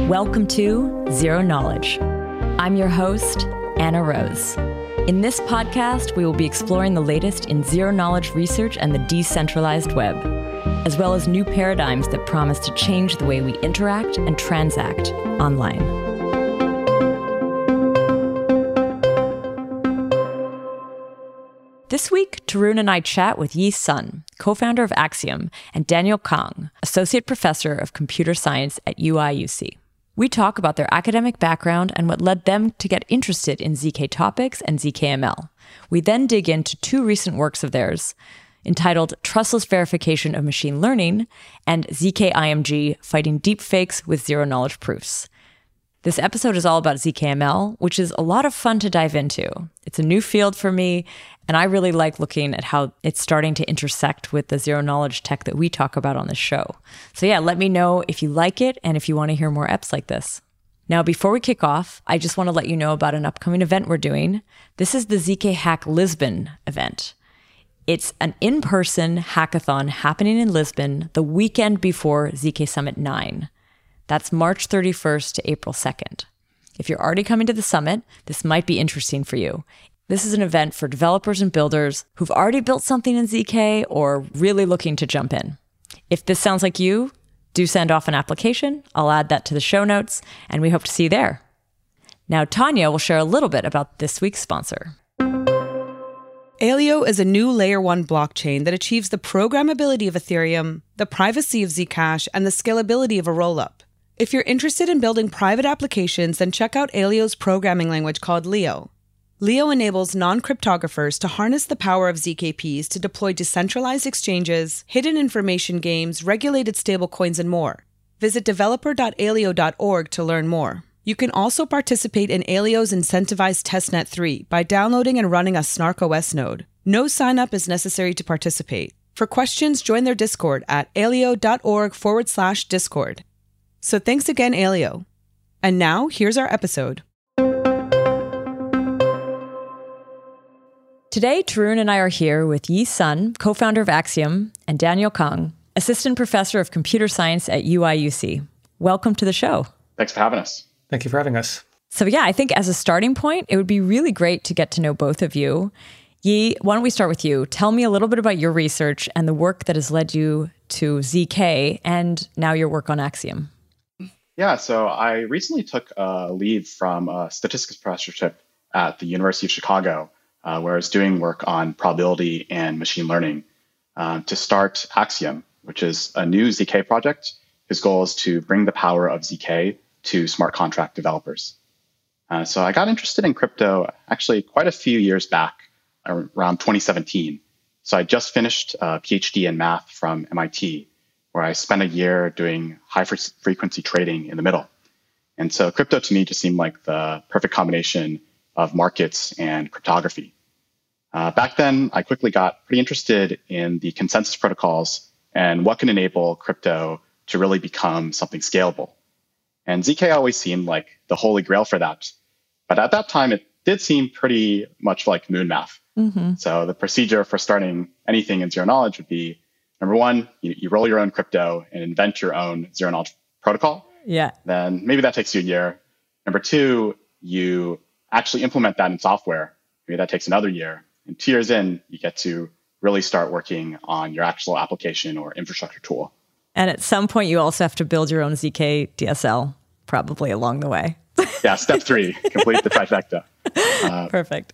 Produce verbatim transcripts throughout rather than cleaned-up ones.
Welcome to Zero Knowledge. I'm your host, Anna Rose. In this podcast, we will be exploring the latest in zero-knowledge research and the decentralized web, as well as new paradigms that promise to change the way we interact and transact online. This week, Tarun and I chat with Yi Sun, co-founder of Axiom, and Daniel Kang, associate professor of computer science at U I U C. We talk about their academic background and what led them to get interested in Z K topics and Z K M L. We then dig into two recent works of theirs, entitled Trustless Verification of Machine Learning and Z K I M G Fighting Deepfakes with Zero-Knowledge Proofs. This episode is all about Z K M L, which is a lot of fun to dive into. It's a new field for me, and I really like looking at how it's starting to intersect with the zero-knowledge tech that we talk about on this show. So yeah, let me know if you like it and if you want to hear more eps like this. Now, before we kick off, I just want to let you know about an upcoming event we're doing. This is the Z K Hack Lisbon event. It's an in-person hackathon happening in Lisbon the weekend before Z K Summit nine. That's March thirty-first to April second. If you're already coming to the summit, this might be interesting for you. This is an event for developers and builders who've already built something in Z K or really looking to jump in. If this sounds like you, do send off an application. I'll add that to the show notes, and we hope to see you there. Now, Tanya will share a little bit about this week's sponsor. Aleo is a new Layer one blockchain that achieves the programmability of Ethereum, the privacy of Zcash, and the scalability of a rollup. If you're interested in building private applications, then check out Aleo's programming language called Leo. Leo enables non-cryptographers to harness the power of Z K Ps to deploy decentralized exchanges, hidden information games, regulated stablecoins, and more. Visit developer dot aleo dot org to learn more. You can also participate in Aleo's incentivized testnet three by downloading and running a SnarkOS node. No sign-up is necessary to participate. For questions, join their Discord at aleo dot org forward slash discord. So thanks again, Aleo. And now, here's our episode. Today, Tarun and I are here with Yi Sun, co-founder of Axiom, and Daniel Kang, assistant professor of computer science at U I U C. Welcome to the show. Thanks for having us. Thank you for having us. So yeah, I think as a starting point, it would be really great to get to know both of you. Yi, why don't we start with you? Tell me a little bit about your research and the work that has led you to Z K and now your work on Axiom. Yeah, so I recently took a leave from a statistics professorship at the University of Chicago, uh, where I was doing work on probability and machine learning uh, to start Axiom, which is a new Z K project whose goal is to bring the power of Z K to smart contract developers. Uh, so I got interested in crypto actually quite a few years back, around twenty seventeen. So I just finished a PhD in math from M I T, where I spent a year doing high frequency trading in the middle. And so crypto to me just seemed like the perfect combination of markets and cryptography. Uh, back then, I quickly got pretty interested in the consensus protocols and what can enable crypto to really become something scalable. And Z K always seemed like the holy grail for that. But at that time, it did seem pretty much like moon math. Mm-hmm. So the procedure for starting anything in zero knowledge would be, number one, you, you roll your own crypto and invent your own zero knowledge protocol. Yeah. Then maybe that takes you a year. Number two, you actually implement that in software. Maybe that takes another year. And two years in, you get to really start working on your actual application or infrastructure tool. And at some point, you also have to build your own Z K D S L, probably along the way. Yeah, step three, complete the trifecta. Uh, Perfect.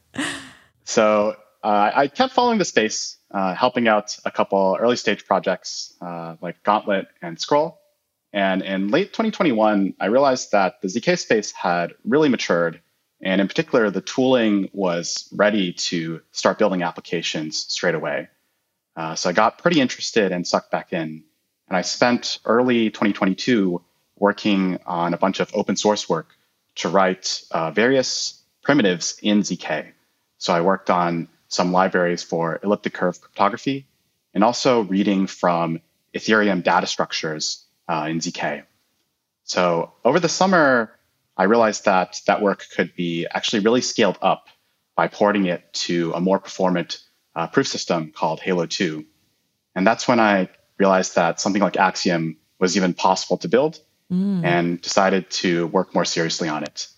So uh, I kept following the space, uh, helping out a couple early stage projects uh, like Gauntlet and Scroll. And in late twenty twenty-one, I realized that the Z K space had really matured. And in particular, the tooling was ready to start building applications straight away. Uh, so I got pretty interested and sucked back in. And I spent early twenty twenty-two working on a bunch of open source work to write uh, various primitives in Z K. So I worked on some libraries for elliptic curve cryptography and also reading from Ethereum data structures uh, in Z K. So over the summer, I realized that that work could be actually really scaled up by porting it to a more performant uh, proof system called Halo two. And that's when I realized that something like Axiom was even possible to build mm. and decided to work more seriously on it.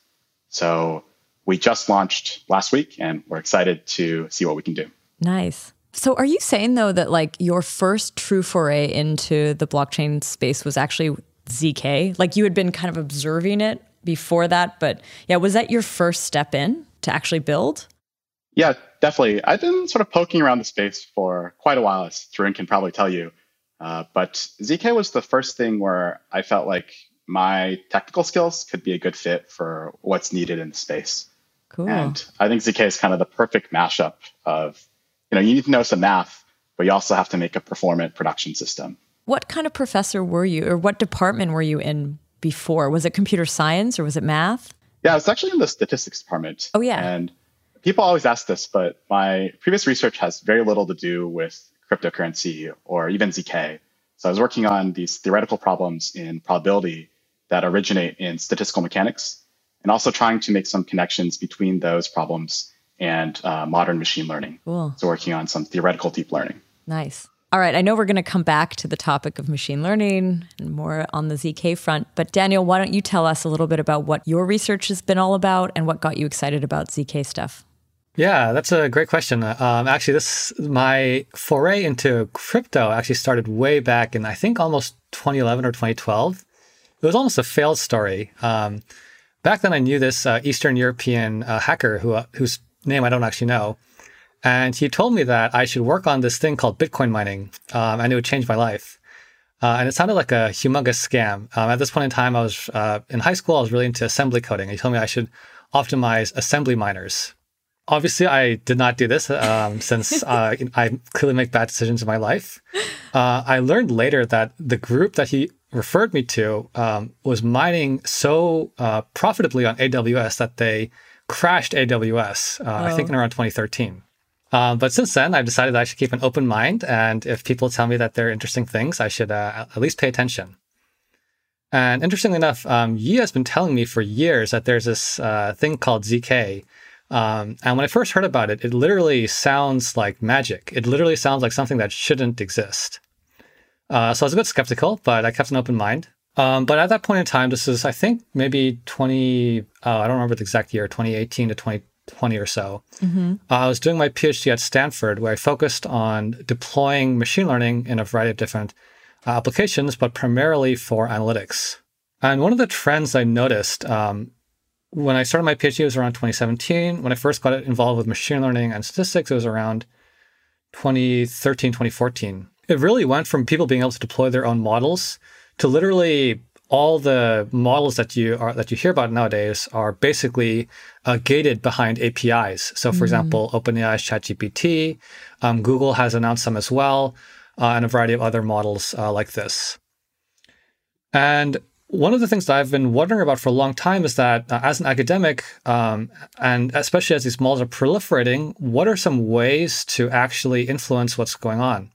So we just launched last week, and we're excited to see what we can do. Nice. So are you saying, though, that like your first true foray into the blockchain space was actually Z K? Like you had been kind of observing it before that, but yeah, was that your first step in to actually build? Yeah, definitely. I've been sort of poking around the space for quite a while, as Tarun can probably tell you. Uh, but Z K was the first thing where I felt like my technical skills could be a good fit for what's needed in the space. Cool. And I think Z K is kind of the perfect mashup of, you know, you need to know some math, but you also have to make a performant production system. What kind of professor were you, or what department were you in before? Was it computer science or was it math? Yeah, I was actually in the statistics department. Oh, yeah. And people always ask this, but my previous research has very little to do with cryptocurrency or even Z K. So I was working on these theoretical problems in probability that originate in statistical mechanics, and also trying to make some connections between those problems and uh, modern machine learning. Cool. So working on some theoretical deep learning. Nice. All right. I know we're going to come back to the topic of machine learning and more on the Z K front, but Daniel, why don't you tell us a little bit about what your research has been all about and what got you excited about Z K stuff? Yeah, that's a great question. Um, actually, this my foray into crypto actually started way back in, I think, almost twenty eleven or twenty twelve. It was almost a failed story. Um, back then, I knew this uh, Eastern European uh, hacker who uh, whose name I don't actually know. And he told me that I should work on this thing called Bitcoin mining, um, and it would change my life. Uh, and it sounded like a humongous scam. Um, at this point in time, I was uh, in high school. I was really into assembly coding. He told me I should optimize assembly miners. Obviously, I did not do this um, since uh, I clearly make bad decisions in my life. Uh, I learned later that the group that he referred me to um, was mining so uh, profitably on A W S that they crashed A W S, uh, oh. I think in around twenty thirteen. Um, but since then, I've decided that I should keep an open mind. And if people tell me that they're interesting things, I should uh, at least pay attention. And interestingly enough, um, Yi has been telling me for years that there's this uh, thing called Z K. Um, and when I first heard about it, it literally sounds like magic. It literally sounds like something that shouldn't exist. Uh, so I was a bit skeptical, but I kept an open mind. Um, but at that point in time, this is, I think, maybe twenty, uh, I don't remember the exact year, twenty eighteen to twenty twenty or so. Mm-hmm. Uh, I was doing my PhD at Stanford, where I focused on deploying machine learning in a variety of different uh, applications, but primarily for analytics. And one of the trends I noticed um, when I started my PhD, it was around twenty seventeen. When I first got involved with machine learning and statistics, it was around twenty thirteen, twenty fourteen. It really went from people being able to deploy their own models to literally all the models that you are that you hear about nowadays are basically uh, gated behind A P Is. So, for mm-hmm. example, OpenAI's ChatGPT, um, Google has announced some as well, uh, and a variety of other models uh, like this. And one of the things that I've been wondering about for a long time is that uh, as an academic, um, and especially as these models are proliferating, what are some ways to actually influence what's going on?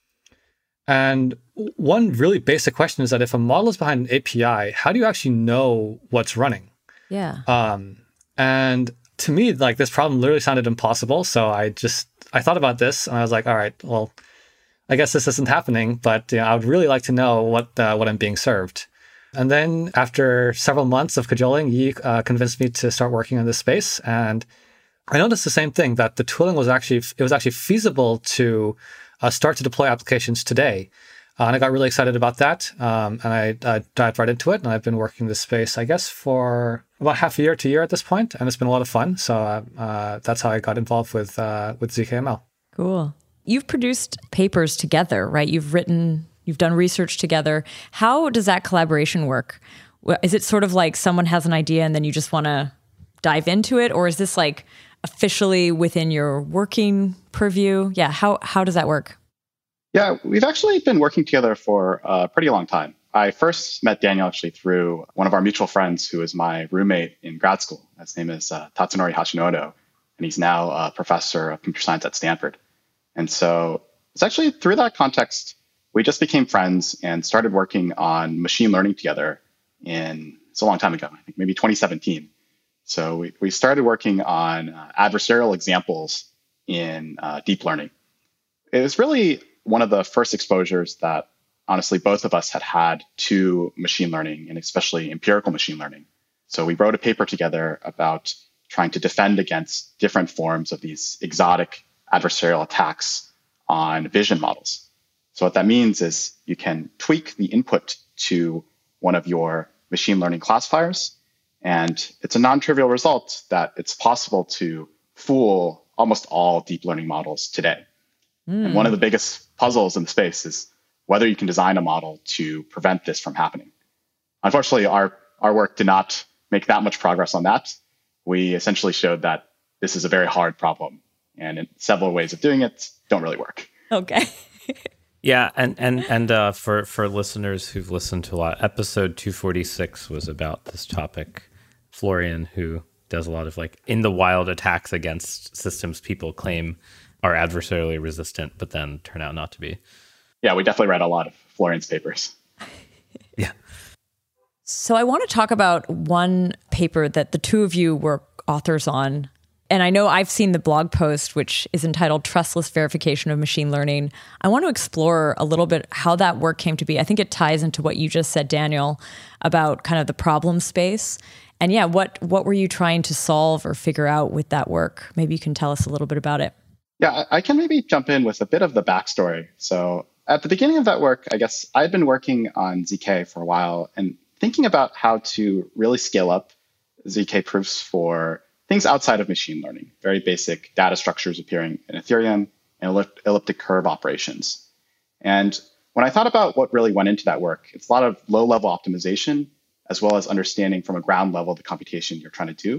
And one really basic question is that if a model is behind an A P I, how do you actually know what's running? Yeah. Um, and to me, like this problem literally sounded impossible. So I just, I thought about this and I was like, all right, well, I guess this isn't happening, but you know, I would really like to know what uh, what I'm being served. And then after several months of cajoling, Yi uh, convinced me to start working in this space. And I noticed the same thing, that the tooling was actually, it was actually feasible to uh, start to deploy applications today. Uh, and I got really excited about that. Um, and I uh, dived right into it. And I've been working in this space, I guess, for about half a year to a year at this point. And it's been a lot of fun. So uh, uh, that's how I got involved with, uh, with Z K M L. Cool. You've produced papers together, right? You've written... You've done research together. How does that collaboration work? Is it sort of like someone has an idea and then you just want to dive into it? Or is this like officially within your working purview? Yeah, how how does that work? Yeah, we've actually been working together for a pretty long time. I first met Daniel actually through one of our mutual friends who is my roommate in grad school. His name is uh, Tatsunori Hashimoto, and he's now a professor of computer science at Stanford. And so it's actually through that context, we just became friends and started working on machine learning together in, it's a long time ago, I think maybe twenty seventeen. So we, we started working on uh, adversarial examples in uh, deep learning. It was really one of the first exposures that honestly, both of us had had to machine learning and especially empirical machine learning. So we wrote a paper together about trying to defend against different forms of these exotic adversarial attacks on vision models. So what that means is you can tweak the input to one of your machine learning classifiers, and it's a non-trivial result that it's possible to fool almost all deep learning models today. Mm. And one of the biggest puzzles in the space is whether you can design a model to prevent this from happening. Unfortunately, our, our work did not make that much progress on that. We essentially showed that this is a very hard problem, and in several ways of doing it don't really work. Okay. Yeah, and and and uh, for for listeners who've listened to a lot, episode two forty-six was about this topic. Florian, who does a lot of like in the wild attacks against systems people claim are adversarially resistant, but then turn out not to be. Yeah, we definitely read a lot of Florian's papers. Yeah. So I want to talk about one paper that the two of you were authors on. And I know I've seen the blog post, which is entitled Trustless Verification of Machine Learning. I want to explore a little bit how that work came to be. I think it ties into what you just said, Daniel, about kind of the problem space. And yeah, what what were you trying to solve or figure out with that work? Maybe you can tell us a little bit about it. Yeah, I can maybe jump in with a bit of the backstory. So at the beginning of that work, I guess I'd been working on Z K for a while and thinking about how to really scale up Z K proofs for things outside of machine learning, very basic data structures appearing in Ethereum and ellip- elliptic curve operations. And when I thought about what really went into that work, it's a lot of low-level optimization, as well as understanding from a ground level the computation you're trying to do.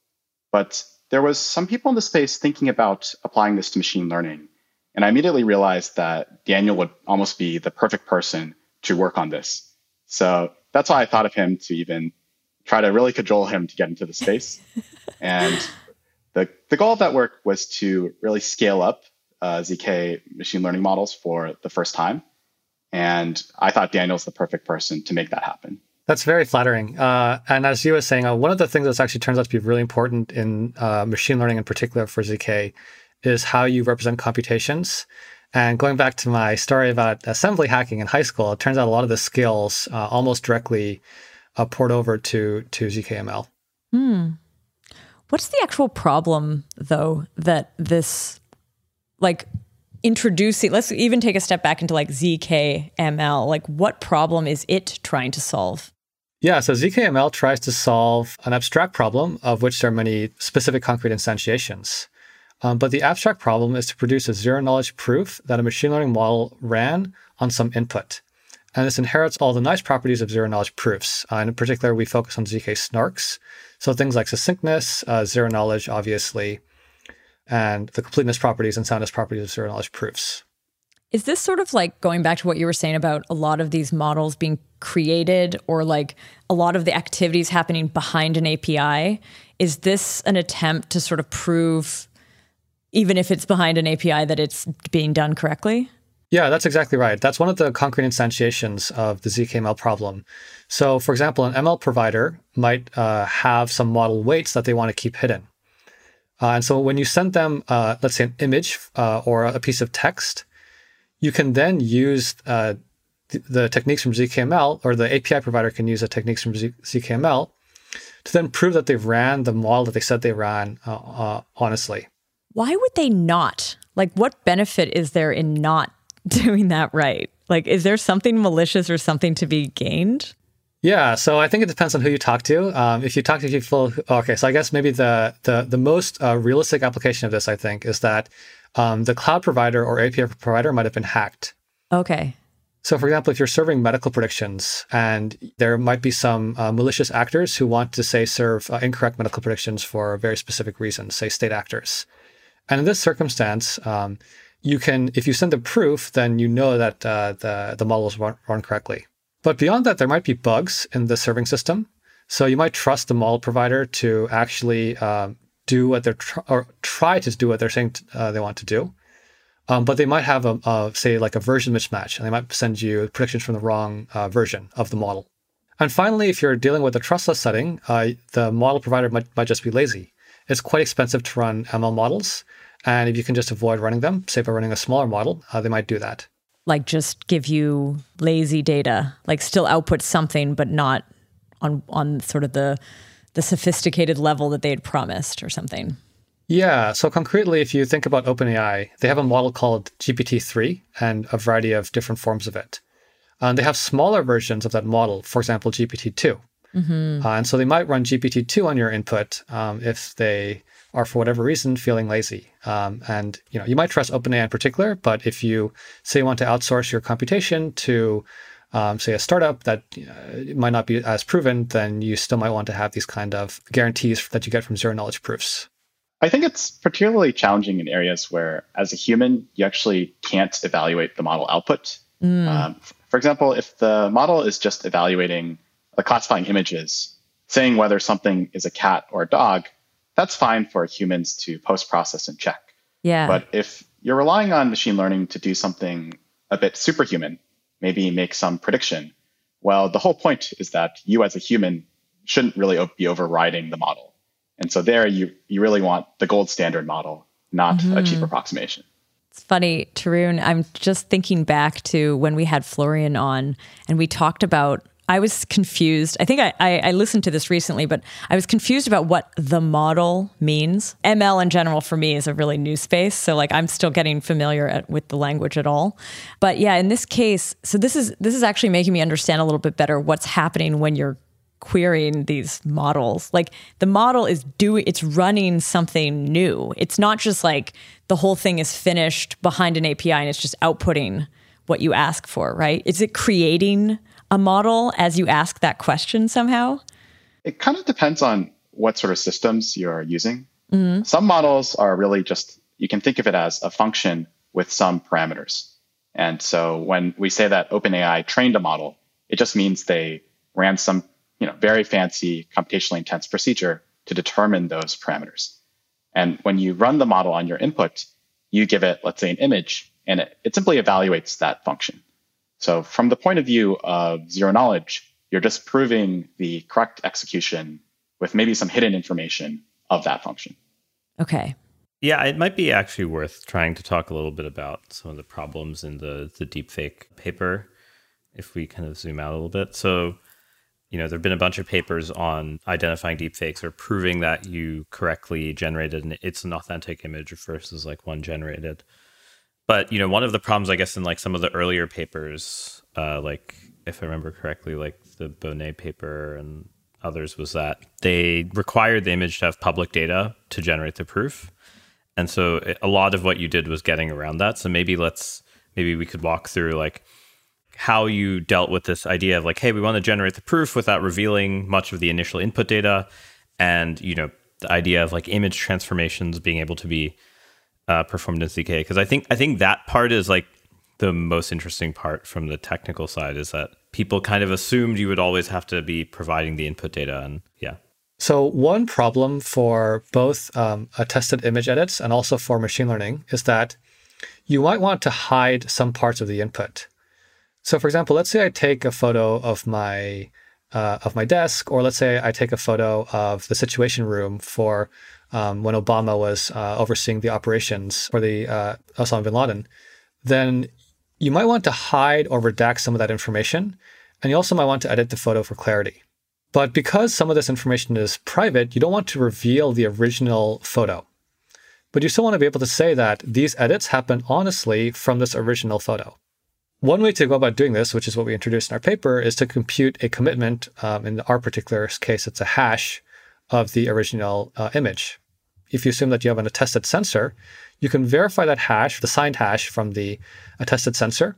But there was some people in the space thinking about applying this to machine learning. And I immediately realized that Daniel would almost be the perfect person to work on this. So that's why I thought of him to even try to really cajole him to get into the space. And the, the goal of that work was to really scale up uh, Z K machine learning models for the first time. And I thought Daniel's the perfect person to make that happen. That's very flattering. Uh, and as you were saying, uh, one of the things that's actually turns out to be really important in uh, machine learning in particular for Z K is how you represent computations. And going back to my story about assembly hacking in high school, it turns out a lot of the skills uh, almost directly uh, port over to, to Z K M L. Hmm. What's the actual problem, though, that this, like, introducing, let's even take a step back into like Z K M L, like what problem is it trying to solve? Yeah, so Z K M L tries to solve an abstract problem of which there are many specific concrete instantiations. Um, but the abstract problem is to produce a zero-knowledge proof that a machine learning model ran on some input. And this inherits all the nice properties of zero-knowledge proofs. Uh, and in particular, we focus on Z K snarks. So things like succinctness, uh, zero-knowledge, obviously, and the completeness properties and soundness properties of zero-knowledge proofs. Is this sort of like going back to what you were saying about a lot of these models being created or like a lot of the activities happening behind an A P I? Is this an attempt to sort of prove, even if it's behind an A P I, that it's being done correctly? Yeah, that's exactly right. That's one of the concrete instantiations of the Z K M L problem. So, for example, an M L provider might uh, have some model weights that they want to keep hidden. Uh, and so when you send them, uh, let's say, an image uh, or a piece of text, you can then use uh, th- the techniques from Z K M L, or the A P I provider can use the techniques from Z- ZKML to then prove that they've ran the model that they said they ran uh, uh, honestly. Why would they not? Like, what benefit is there in not doing that right? Like, is there something malicious or something to be gained? Yeah, so I think it depends on who you talk to. Um, if you talk to people, who, okay, so I guess maybe the the the most uh, realistic application of this, I think, is that um, the cloud provider or A P I provider might have been hacked. Okay. So, for example, if you're serving medical predictions and there might be some uh, malicious actors who want to, say, serve uh, incorrect medical predictions for very specific reasons, say state actors. And in this circumstance, um, you can, if you send the proof, then you know that uh, the, the model is run, run correctly. But beyond that, there might be bugs in the serving system. So you might trust the model provider to actually uh, do what they're, tr- or try to do what they're saying t- uh, they want to do. Um, but they might have, a, a, say, like a version mismatch, and they might send you predictions from the wrong uh, version of the model. And finally, if you're dealing with a trustless setting, uh, the model provider might, might just be lazy. It's quite expensive to run M L models. And if you can just avoid running them, say by running a smaller model, uh, they might do that. like just give you lazy data, like still output something, but not on on sort of the the sophisticated level that they had promised or something. Yeah. So concretely, if you think about OpenAI, they have a model called G P T three and a variety of different forms of it. And they have smaller versions of that model, for example, G P T two. Mm-hmm. Uh, and so they might run G P T two on your input um, if they are, for whatever reason, feeling lazy. Um, and you know, you might trust OpenAI in particular, but if you say you want to outsource your computation to, um, say, a startup that uh, might not be as proven, then you still might want to have these kind of guarantees that you get from zero-knowledge proofs. I think it's particularly challenging in areas where, as a human, you actually can't evaluate the model output. Mm. Um, for example, if the model is just evaluating, uh, classifying images, saying whether something is a cat or a dog, that's fine for humans to post-process and check. Yeah. But if you're relying on machine learning to do something a bit superhuman, maybe make some prediction, well, the whole point is that you as a human shouldn't really be overriding the model. And so there you, you really want the gold standard model, not mm-hmm. a cheap approximation. It's funny, Tarun, I'm just thinking back to when we had Florian on and we talked about, I was confused. I think I, I, I listened to this recently, but I was confused about what the model means. M L in general for me is a really new space. So like I'm still getting familiar at, with the language at all. But yeah, in this case, so this is this is actually making me understand a little bit better what's happening when you're querying these models. Like the model is doing, it's running something new. It's not just like the whole thing is finished behind an A P I and it's just outputting what you ask for, right? Is it creating a model as you ask that question somehow? It kind of depends on what sort of systems you're using. Mm-hmm. Some models are really just, you can think of it as a function with some parameters. And so when we say that OpenAI trained a model, it just means they ran some you know, very fancy computationally intense procedure to determine those parameters. And when you run the model on your input, you give it, let's say, an image, and it, it simply evaluates that function. So from the point of view of zero knowledge, you're just proving the correct execution with maybe some hidden information of that function. Okay. Yeah, it might be actually worth trying to talk a little bit about some of the problems in the, the deepfake paper, if we kind of zoom out a little bit. So, you know, there have been a bunch of papers on identifying deepfakes or proving that you correctly generated an, it's an authentic image versus like one generated. But, you know, one of the problems, I guess, in like some of the earlier papers, uh, like if I remember correctly, like the Bonnet paper and others, was that they required the image to have public data to generate the proof. And so it, a lot of what you did was getting around that. So maybe let's, maybe we could walk through like how you dealt with this idea of like, hey, we want to generate the proof without revealing much of the initial input data. And, you know, the idea of like image transformations being able to be uh, performed in Z K. Because I think, I think that part is like the most interesting part from the technical side, is that people kind of assumed you would always have to be providing the input data. And yeah. So one problem for both um, attested image edits and also for machine learning is that you might want to hide some parts of the input. So for example, let's say I take a photo of my uh, of my desk, or let's say I take a photo of the Situation Room for um, when Obama was uh, overseeing the operations for the uh, Osama bin Laden. Then you might want to hide or redact some of that information, and you also might want to edit the photo for clarity. But because some of this information is private, you don't want to reveal the original photo. But you still want to be able to say that these edits happened honestly from this original photo. One way to go about doing this, which is what we introduced in our paper, is to compute a commitment. Um, in our particular case, it's a hash of the original uh, image. If you assume that you have an attested sensor, you can verify that hash, the signed hash from the attested sensor,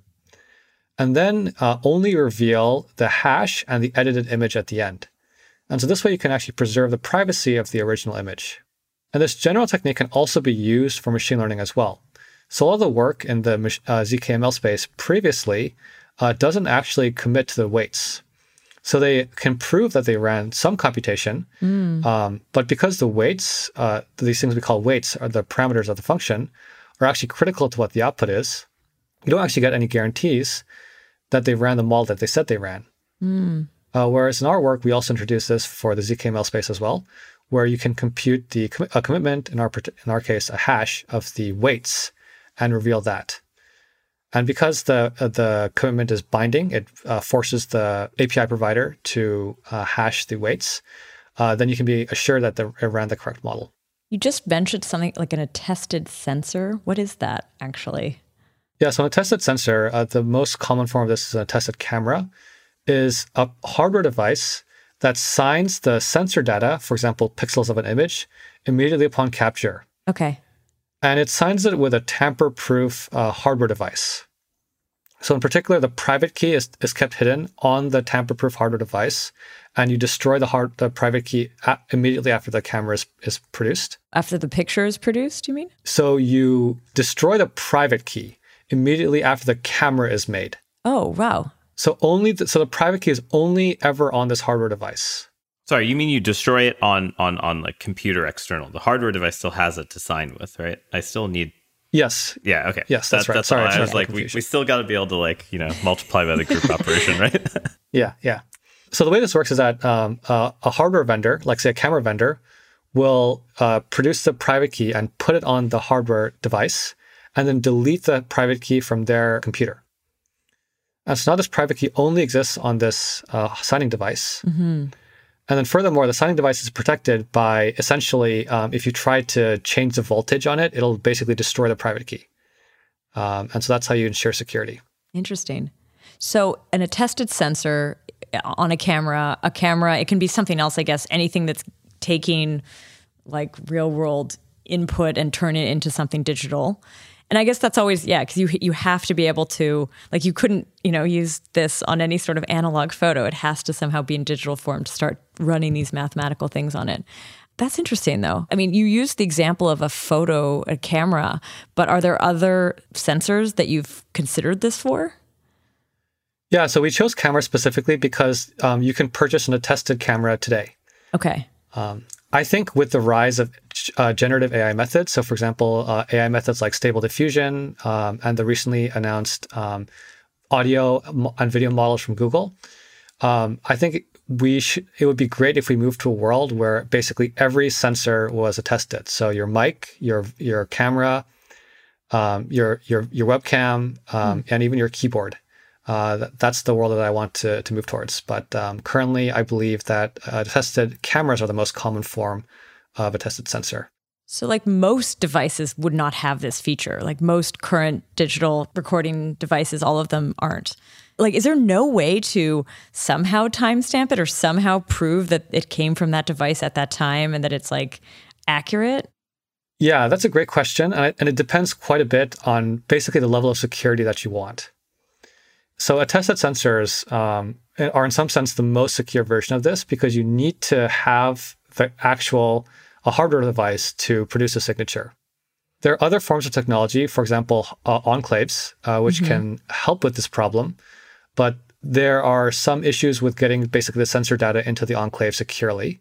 and then uh, only reveal the hash and the edited image at the end. And so this way you can actually preserve the privacy of the original image. And this general technique can also be used for machine learning as well. So all the work in the uh, Z K M L space previously uh, doesn't actually commit to the weights. So they can prove that they ran some computation, mm. um, but because the weights, uh, these things we call weights, are the parameters of the function, are actually critical to what the output is, you don't actually get any guarantees that they ran the model that they said they ran. Mm. Uh, whereas in our work, we also introduced this for the Z K M L space as well, where you can compute the com- a commitment, in our in our case, a hash of the weights, and reveal that. And because the uh, the commitment is binding, it uh, forces the A P I provider to uh, hash the weights. Uh, then you can be assured that the, it ran the correct model. You just mentioned something like an attested sensor. What is that actually? Yeah, so an attested sensor, uh, the most common form of this is an attested camera, is a hardware device that signs the sensor data, for example, pixels of an image, immediately upon capture. Okay. And it signs it with a tamper-proof uh, hardware device. So in particular, the private key is, is kept hidden on the tamper-proof hardware device, and you destroy the hard the private key a- immediately after the camera is, is produced. After the picture is produced, you mean? So you destroy the private key immediately after the camera is made. Oh, wow. So only the, so the private key is only ever on this hardware device. Sorry, you mean you destroy it on on on like computer external? The hardware device still has it to sign with, right? I still need. Yes. Yeah. Okay. Yes, that's that, right. That's Sorry, all. I sorry was like, we, we still got to be able to like you know multiply by the group operation, right? Yeah. Yeah. So the way this works is that um, uh, a hardware vendor, like say a camera vendor, will uh, produce the private key and put it on the hardware device, and then delete the private key from their computer. And so now this private key only exists on this uh, signing device. Mm-hmm. And then furthermore, the signing device is protected by essentially, um, if you try to change the voltage on it, it'll basically destroy the private key. Um, and so that's how you ensure security. Interesting. So an attested sensor on a camera, a camera, it can be something else, I guess, anything that's taking like real world input and turn it into something digital. And I guess that's always, yeah, because you you have to be able to, like you couldn't, you know, use this on any sort of analog photo. It has to somehow be in digital form to start running these mathematical things on it. That's interesting, though. I mean, you used the example of a photo, a camera, but are there other sensors that you've considered this for? Yeah, so we chose camera specifically because um, you can purchase an attested camera today. Okay. Um, I think with the rise of uh, generative A I methods, so for example, uh, A I methods like Stable Diffusion um, and the recently announced um, audio and video models from Google, um, I think we sh- it would be great if we moved to a world where basically every sensor was attested. So your mic, your your camera, um, your your your webcam, um, mm. and even your keyboard. Uh, that, that's the world that I want to, to move towards. But um, currently, I believe that uh, attested cameras are the most common form of a attested sensor. So like most devices would not have this feature. Like most current digital recording devices, all of them aren't. Like, is there no way to somehow timestamp it or somehow prove that it came from that device at that time and that it's like accurate? Yeah, that's a great question. And it, and it depends quite a bit on basically the level of security that you want. So attested sensors um, are in some sense the most secure version of this because you need to have the actual a hardware device to produce a signature. There are other forms of technology, for example, uh, enclaves, uh, which mm-hmm. can help with this problem. But there are some issues with getting basically the sensor data into the enclave securely.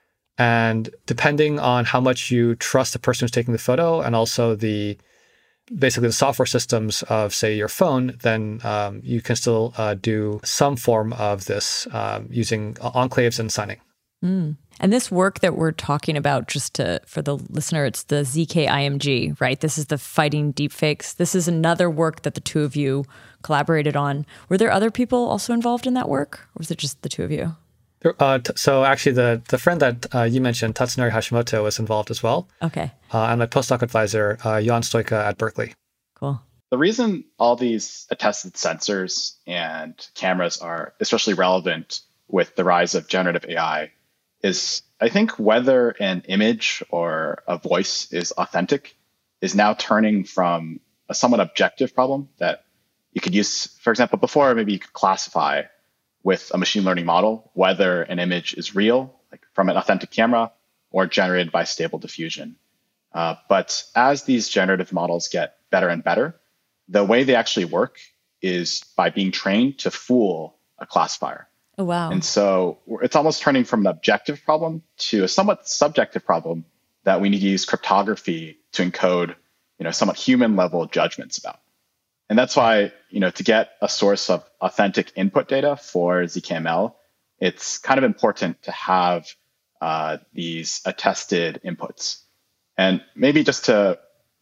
And depending on how much you trust the person who's taking the photo and also the basically the software systems of, say, your phone, then um, you can still uh, do some form of this um, using enclaves and signing. Mm. And this work that we're talking about, just to for the listener, it's the Z K I M G, right? This is the Fighting Deepfakes. This is another work that the two of you collaborated on. Were there other people also involved in that work, or was it just the two of you? Uh, t- so actually, the the friend that uh, you mentioned, Tatsunori Hashimoto, was involved as well. Okay. Uh, and my postdoc advisor, uh, Jan Stojka at Berkeley. Cool. The reason all these attested sensors and cameras are especially relevant with the rise of generative A I is, I think, whether an image or a voice is authentic is now turning from a somewhat objective problem that you could use, for example, before maybe you could classify with a machine learning model whether an image is real, like from an authentic camera, or generated by Stable Diffusion. Uh, but as these generative models get better and better, the way they actually work is by being trained to fool a classifier. Oh, wow. And so it's almost turning from an objective problem to a somewhat subjective problem that we need to use cryptography to encode, you know, somewhat human level judgments about. And that's why, you know, to get a source of authentic input data for Z K M L, it's kind of important to have uh, these attested inputs. And maybe just to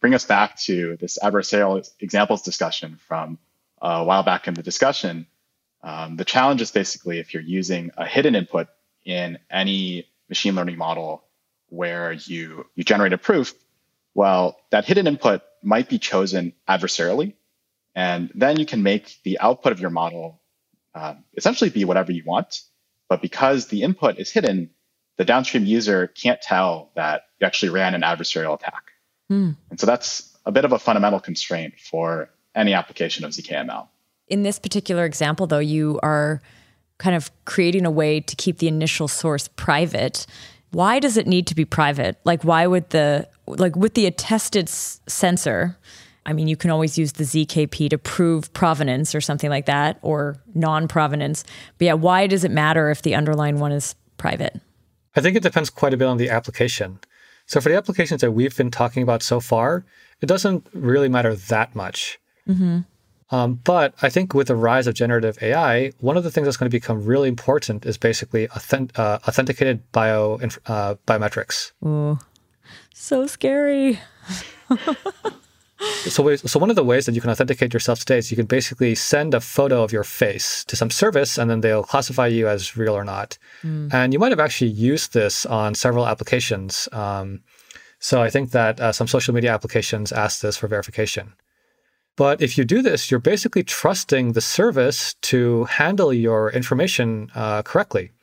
bring us back to this adversarial examples discussion from a while back in the discussion. Um, the challenge is basically if you're using a hidden input in any machine learning model where you, you generate a proof, well, that hidden input might be chosen adversarially. And then you can make the output of your model uh, essentially be whatever you want. But because the input is hidden, the downstream user can't tell that you actually ran an adversarial attack. Mm. And so that's a bit of a fundamental constraint for any application of Z K M L. In this particular example, though, you are kind of creating a way to keep the initial source private. Why does it need to be private? Like, why would the, like with the attested s- sensor, I mean, you can always use the Z K P to prove provenance or something like that, or non-provenance. But yeah, why does it matter if the underlying one is private? I think it depends quite a bit on the application. So for the applications that we've been talking about so far, it doesn't really matter that much. Mm-hmm. Um, but I think with the rise of generative A I, one of the things that's going to become really important is basically authentic, uh, authenticated bio uh, biometrics. Ooh, so scary. So, so one of the ways that you can authenticate yourself today is you can basically send a photo of your face to some service, and then they'll classify you as real or not. Mm. And you might have actually used this on several applications. Um, so I think that uh, some social media applications ask this for verification. But if you do this, you're basically trusting the service to handle your information uh, correctly.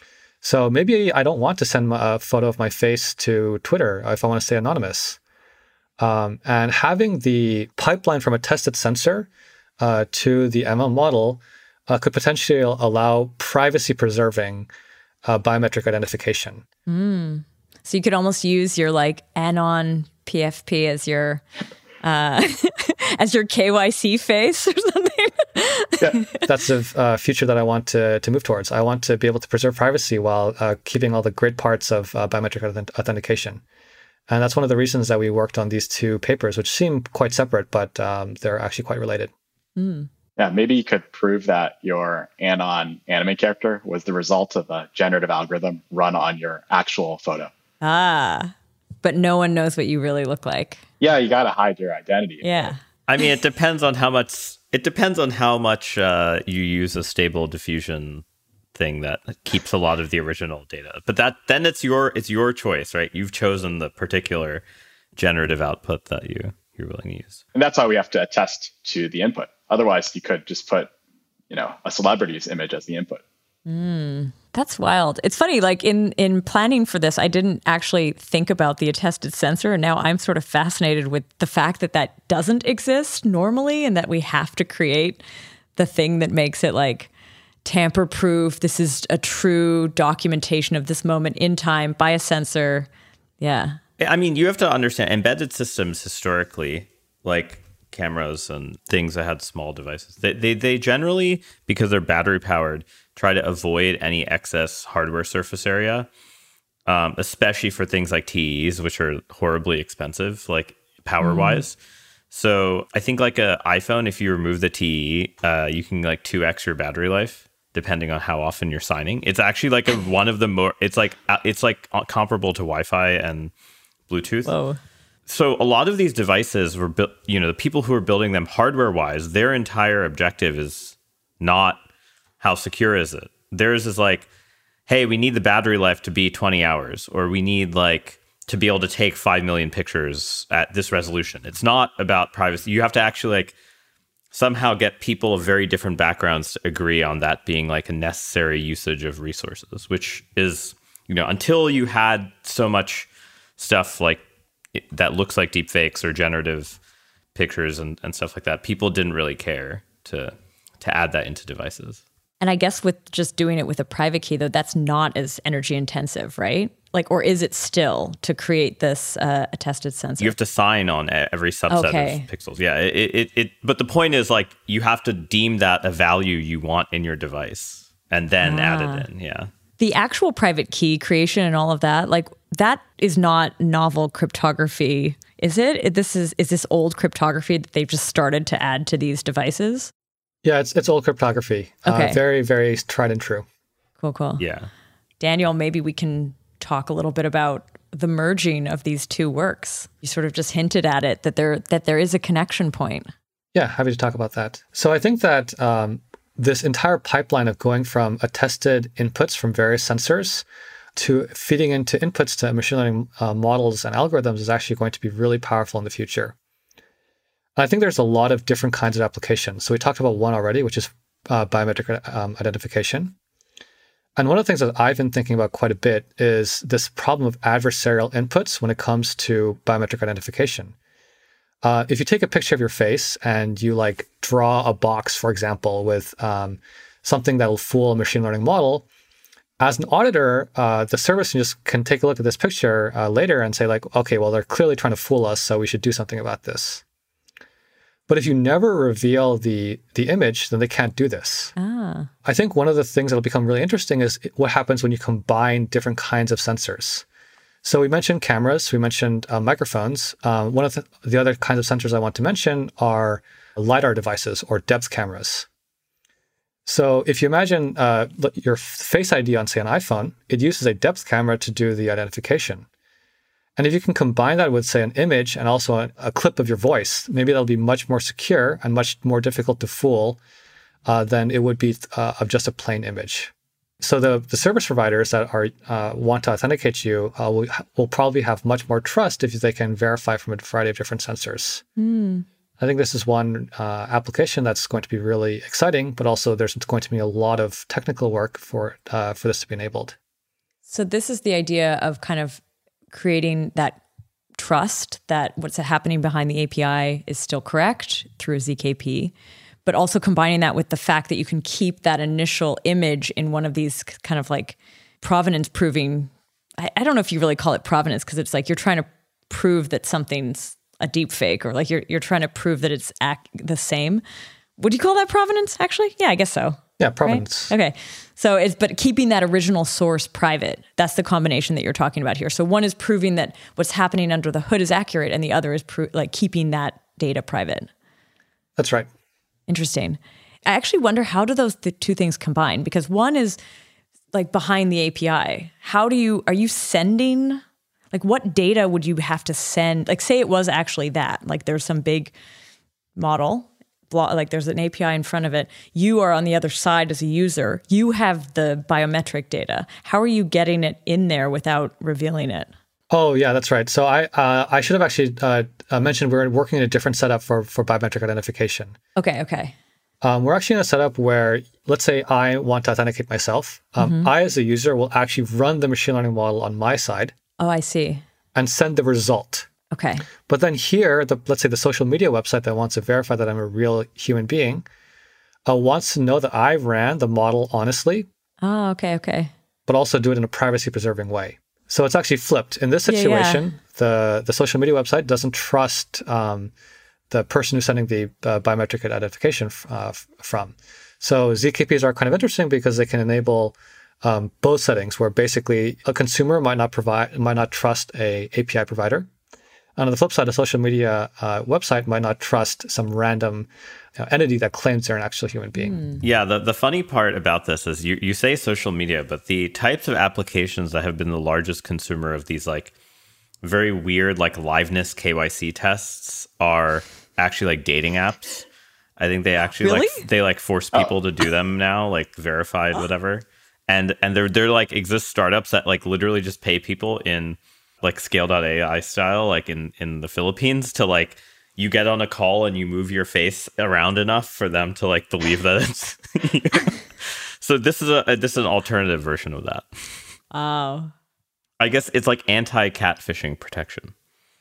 So maybe I don't want to send a photo of my face to Twitter if I want to stay anonymous. Um, and having the pipeline from a tested sensor uh, to the M L model uh, could potentially allow privacy-preserving uh, biometric identification. Mm. So you could almost use your like Anon P F P as your uh, as your K Y C face or something. Yeah, that's a uh, future that I want to to move towards. I want to be able to preserve privacy while uh, keeping all the great parts of uh, biometric authent- authentication. And that's one of the reasons that we worked on these two papers, which seem quite separate, but um, they're actually quite related. Mm. Yeah, maybe you could prove that your Anon anime character was the result of a generative algorithm run on your actual photo. Ah, but no one knows what you really look like. Yeah, you got to hide your identity. Yeah. I mean, it depends on how much, it depends on how much uh, you use a stable diffusion thing that keeps a lot of the original data. But that then it's your it's your choice, right? You've chosen the particular generative output that you you're willing to use. And that's why we have to attest to the input. Otherwise, you could just put, you know, a celebrity's image as the input. Mm, that's wild. It's funny, like in in planning for this, I didn't actually think about the attested sensor, and now I'm sort of fascinated with the fact that that doesn't exist normally, and that we have to create the thing that makes it like tamper-proof. This is a true documentation of this moment in time by a sensor. Yeah. I mean, you have to understand embedded systems historically, like cameras and things that had small devices. They they, they generally, because they're battery powered, try to avoid any excess hardware surface area, um, especially for things like T Es, which are horribly expensive, like power-wise. Mm. So I think like an iPhone, if you remove the T E, uh, you can like two X your battery life, depending on how often you're signing. It's actually like a, one of the more, it's like, it's like comparable to Wi-Fi and Bluetooth. Whoa. So a lot of these devices were built, you know, the people who are building them hardware wise, their entire objective is not how secure is it. Theirs is like, hey, we need the battery life to be twenty hours, or we need like to be able to take five million pictures at this resolution. It's not about privacy. You have to actually like somehow get people of very different backgrounds to agree on that being like a necessary usage of resources, which is, you know, until you had so much stuff like that looks like deep fakes or generative pictures and, and stuff like that, people didn't really care to to add that into devices. And I guess with just doing it with a private key, though, that's not as energy intensive, right? Like, or is it still to create this uh, attested sensor? You have to sign on every subset okay. of pixels. Yeah, it, it, it. But the point is, like, you have to deem that a value you want in your device and then ah. add it in. Yeah. The actual private key creation and all of that, like, that is not novel cryptography, is it? This is is this old cryptography that they've just started to add to these devices? Yeah, it's it's old cryptography. Okay. Uh, very, very tried and true. Cool, cool. Yeah. Daniel, maybe we can talk a little bit about the merging of these two works? You sort of just hinted at it, that there that there is a connection point. Yeah, happy to talk about that. So I think that um, this entire pipeline of going from attested inputs from various sensors to feeding into inputs to machine learning uh, models and algorithms is actually going to be really powerful in the future. And I think there's a lot of different kinds of applications. So we talked about one already, which is uh, biometric um, identification. And one of the things that I've been thinking about quite a bit is this problem of adversarial inputs when it comes to biometric identification. Uh, if you take a picture of your face and you like draw a box, for example, with um, something that will fool a machine learning model, as an auditor, uh, the service can just can take a look at this picture uh, later and say like, okay, well, they're clearly trying to fool us, so we should do something about this. But if you never reveal the the image, then they can't do this. Ah. I think one of the things that will become really interesting is what happens when you combine different kinds of sensors. So we mentioned cameras, we mentioned uh, microphones. Uh, one of the, the other kinds of sensors I want to mention are LiDAR devices or depth cameras. So if you imagine uh, your Face I D on, say, an iPhone, it uses a depth camera to do the identification. And if you can combine that with, say, an image and also a, a clip of your voice, maybe that'll be much more secure and much more difficult to fool uh, than it would be uh, of just a plain image. So the, the service providers that are uh, want to authenticate you uh, will, will probably have much more trust if they can verify from a variety of different sensors. Mm. I think this is one uh, application that's going to be really exciting, but also there's going to be a lot of technical work for uh, for this to be enabled. So this is the idea of kind of creating that trust that what's happening behind the A P I is still correct through a Z K P, but also combining that with the fact that you can keep that initial image in one of these kind of like provenance proving. I, I don't know if you really call it provenance because it's like you're trying to prove that something's a deep fake, or like you're you're trying to prove that it's ac- the same. Would you call that provenance, actually? Yeah, I guess so. Yeah, provenance. Right? Okay. So it's, but keeping that original source private, that's the combination that you're talking about here. So one is proving that what's happening under the hood is accurate, and the other is pro- like keeping that data private. That's right. Interesting. I actually wonder, how do those the two things combine? Because one is like behind the A P I. How do you, are you sending, like what data would you have to send? Like say it was actually that, like there's some big model, like there's an A P I in front of it. You are on the other side as a user. You have the biometric data. How are you getting it in there without revealing it? Oh, yeah, that's right. So I uh, I should have actually uh, uh, mentioned we're working in a different setup for, for biometric identification. Okay, okay. Um, we're actually in a setup where, let's say I want to authenticate myself. Um, mm-hmm. I, as a user, will actually run the machine learning model on my side. Oh, I see. And send the result. Okay. But then here, the, let's say the social media website that wants to verify that I'm a real human being uh, wants to know that I ran the model honestly. Oh, okay, okay. But also do it in a privacy-preserving way. So it's actually flipped. In this situation, yeah, yeah. the the social media website doesn't trust um, the person who's sending the uh, biometric identification f- uh, f- from. So Z K Ps are kind of interesting because they can enable um, both settings, where basically a consumer might not provide, might not trust a API provider. And on the flip side, a social media uh, website might not trust some random you know, entity that claims they're an actual human being. Mm. Yeah, the, the funny part about this is you, you say social media, but the types of applications that have been the largest consumer of these like very weird like liveness K Y C tests are actually like dating apps. I think they actually really? like they like force people oh. to do them now, like verified, whatever. And and they're they're like exist startups that like literally just pay people in like scale dot A I style, like in, in the Philippines, to like, you get on a call and you move your face around enough for them to like believe that it's you. So this is a, a this is an alternative version of that. Oh. I guess it's like anti-catfishing protection.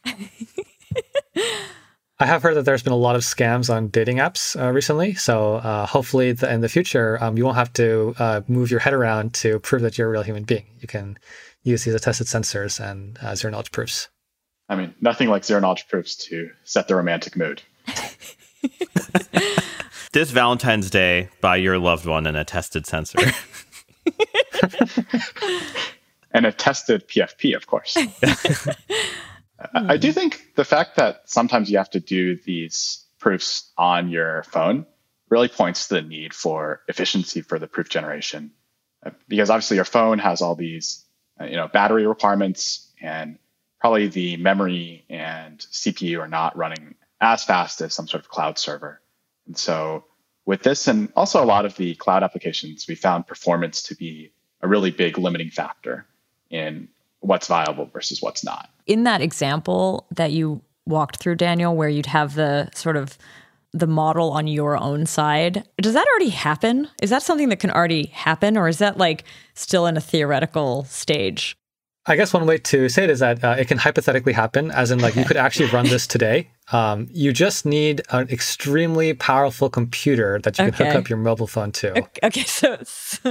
I have heard that there's been a lot of scams on dating apps uh, recently. So uh, hopefully the, in the future, um, you won't have to uh, move your head around to prove that you're a real human being. You can use these attested sensors and uh, zero knowledge proofs. I mean, nothing like zero knowledge proofs to set the romantic mood. This Valentine's Day, buy your loved one an attested sensor. An attested P F P, of course. I do think the fact that sometimes you have to do these proofs on your phone really points to the need for efficiency for the proof generation. Because obviously your phone has all these you know, battery requirements and probably the memory and C P U are not running as fast as some sort of cloud server. And so with this and also a lot of the cloud applications, we found performance to be a really big limiting factor in what's viable versus what's not. In that example that you walked through, Daniel, where you'd have the sort of the model on your own side, does that already happen? Is that something that can already happen, or is that like still in a theoretical stage? I guess one way to say it is that uh, it can hypothetically happen, as in like you could actually run this today. Um, you just need an extremely powerful computer that you can Okay. hook up your mobile phone to. Okay, so it's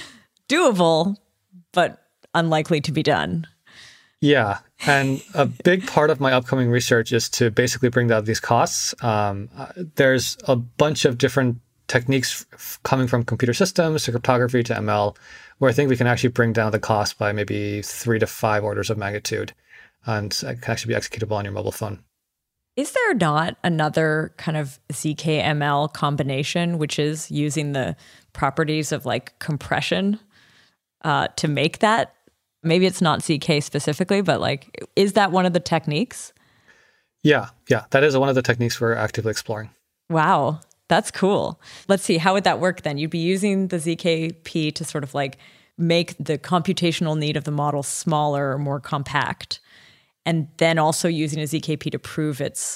doable, but unlikely to be done. Yeah. And a big part of my upcoming research is to basically bring down these costs. Um, uh, there's a bunch of different techniques f- coming from computer systems to cryptography to M L, where I think we can actually bring down the cost by maybe three to five orders of magnitude. And it can actually be executable on your mobile phone. Is there not another kind of Z K M L combination, which is using the properties of like compression uh, to make that? Maybe it's not Z K specifically, but like, is that one of the techniques? Yeah, yeah, that is one of the techniques we're actively exploring. Wow, that's cool. Let's see, how would that work then? You'd be using the Z K P to sort of like make the computational need of the model smaller or more compact, and then also using a Z K P to prove its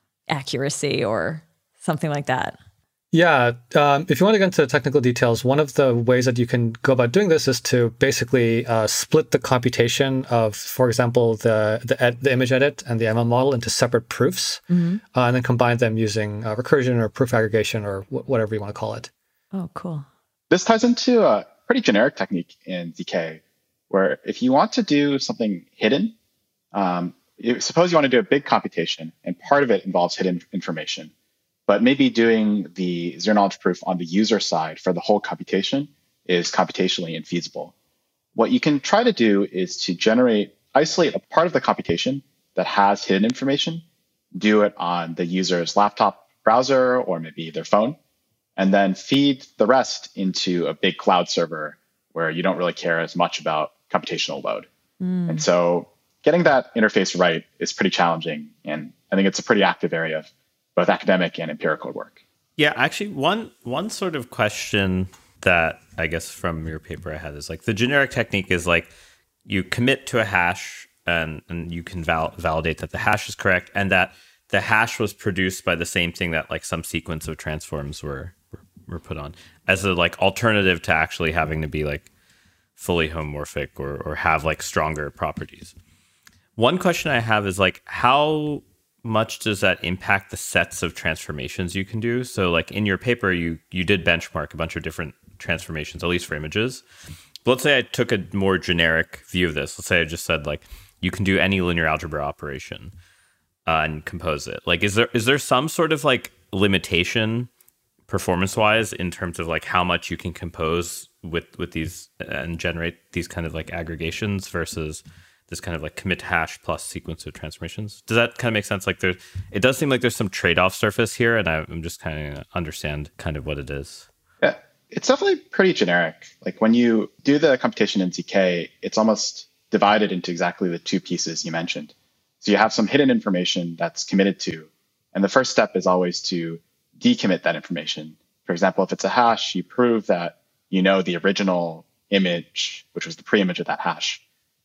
accuracy or something like that. Yeah, um, if you want to get into the technical details, one of the ways that you can go about doing this is to basically uh, split the computation of, for example, the the, ed- the image edit and the M L model into separate proofs, mm-hmm. uh, and then combine them using uh, recursion or proof aggregation or wh- whatever you want to call it. Oh, cool. This ties into a pretty generic technique in Z K, where if you want to do something hidden, um, you, suppose you want to do a big computation, and part of it involves hidden information. But maybe doing the zero knowledge proof on the user side for the whole computation is computationally infeasible. What you can try to do is to generate, isolate a part of the computation that has hidden information, do it on the user's laptop browser or maybe their phone, and then feed the rest into a big cloud server where you don't really care as much about computational load. Mm. And so getting that interface right is pretty challenging. And I think it's a pretty active area of both academic and empirical work. Yeah, actually, one one sort of question that I guess from your paper I had is like the generic technique is like you commit to a hash and, and you can val- validate that the hash is correct and that the hash was produced by the same thing that like some sequence of transforms were were, were put on as a like alternative to actually having to be like fully homomorphic or or have like stronger properties. One question I have is like how much does that impact the sets of transformations you can do? So like in your paper, you you did benchmark a bunch of different transformations, at least for images. But let's say I took a more generic view of this. Let's say I just said like, you can do any linear algebra operation uh, and compose it. Like, is there is there some sort of like limitation performance-wise in terms of like how much you can compose with, with these and generate these kind of like aggregations versus this kind of like commit hash plus sequence of transformations? Does that kind of make sense? Like there, it does seem like there's some trade-off surface here, and I, I'm just kind of understand kind of what it is. Yeah, it's definitely pretty generic. Like when you do the computation in Z K, it's almost divided into exactly the two pieces you mentioned. So you have some hidden information that's committed to, and the first step is always to decommit that information. For example, if it's a hash, you prove that you know the original image, which was the pre-image of that hash.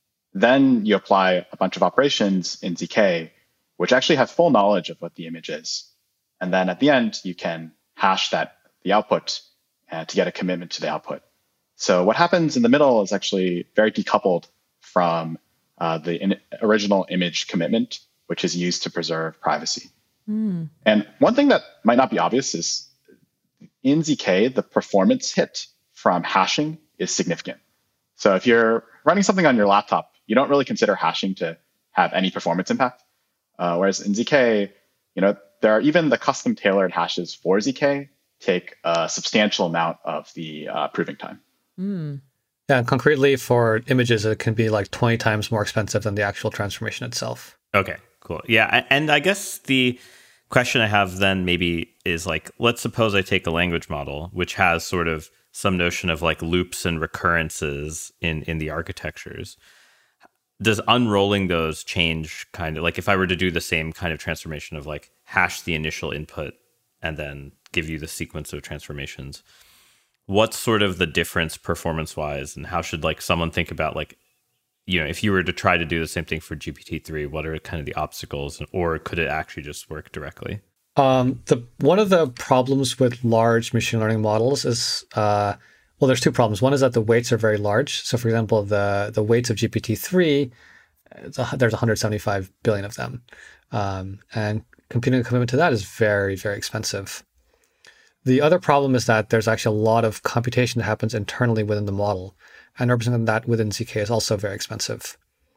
Then you apply a bunch of operations in Z K, which actually have full knowledge of what the image is. And then at the end, you can hash that the output uh, to get a commitment to the output. So what happens in the middle is actually very decoupled from uh, the in- original image commitment, which is used to preserve privacy. Mm. And one thing that might not be obvious is in Z K, the performance hit from hashing is significant. So if you're running something on your laptop, you don't really consider hashing to have any performance impact. Uh, whereas in Z K, you know, there are even the custom tailored hashes for Z K take a substantial amount of the uh, proving time. Mm. Yeah, and concretely for images, it can be like twenty times more expensive than the actual transformation itself. Okay, cool. Yeah, and I guess the question I have then maybe is like, let's suppose I take a language model, which has sort of some notion of like loops and recurrences in, in the architectures. does unrolling those change kind of like if I were to do the same kind of transformation of like hash the initial input and then give you the sequence of transformations, what's sort of the difference performance wise, and how should like someone think about like, you know, if you were to try to do the same thing for G P T three, what are kind of the obstacles, or could it actually just work directly? Um, the one of the problems with large machine learning models is, uh, well, there's two problems. One is that the weights are very large. So, for example, the the weights of G P T three, it's a, there's one hundred seventy-five billion of them, um, and computing equivalent to that is very, very expensive. The other problem is that there's actually a lot of computation that happens internally within the model, and representing that within Z K is also very expensive.